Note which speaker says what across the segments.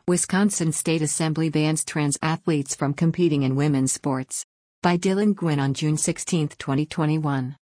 Speaker 1: Wisconsin State Assembly bans trans athletes from competing in women's sports. By Dylan Gwynn on June 16, 2021.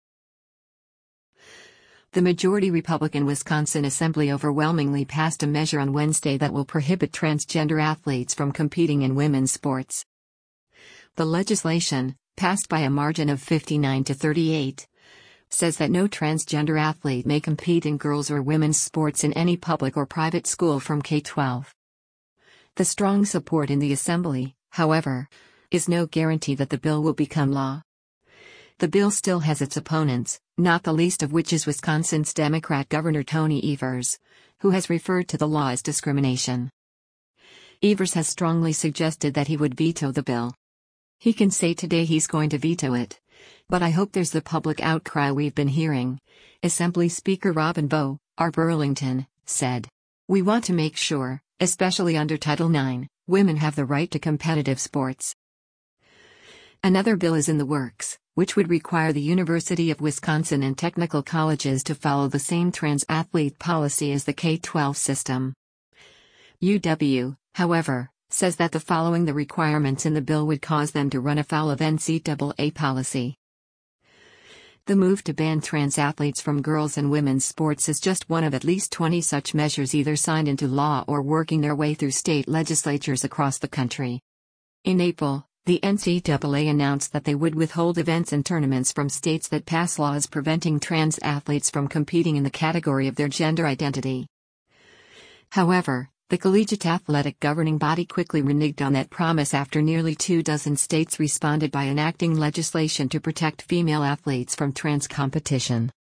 Speaker 1: The majority Republican Wisconsin Assembly overwhelmingly passed a measure on Wednesday that will prohibit transgender athletes from competing in women's sports. The legislation, passed by a margin of 59 to 38, says that no transgender athlete may compete in girls' or women's sports in any public or private school from K-12. The strong support in the Assembly, however, is no guarantee that the bill will become law. The bill still has its opponents, not the least of which is Wisconsin's Democrat Governor Tony Evers, who has referred to the law as discrimination. Evers has strongly suggested that he would veto the bill. He can say today he's going to veto it, but I hope there's the public outcry we've been hearing, Assembly Speaker Robin Bowe, R. Burlington, said. We want to make sure, especially under Title IX, women have the right to competitive sports. Another bill is in the works, which would require the University of Wisconsin and technical colleges to follow the same trans athlete policy as the K-12 system. UW, however, says that the following the requirements in the bill would cause them to run afoul of NCAA policy. The move to ban trans athletes from girls' and women's sports is just one of at least 20 such measures either signed into law or working their way through state legislatures across the country. In April, the NCAA announced that they would withhold events and tournaments from states that pass laws preventing trans athletes from competing in the category of their gender identity. However, the collegiate athletic governing body quickly reneged on that promise after nearly 24 states responded by enacting legislation to protect female athletes from trans competition.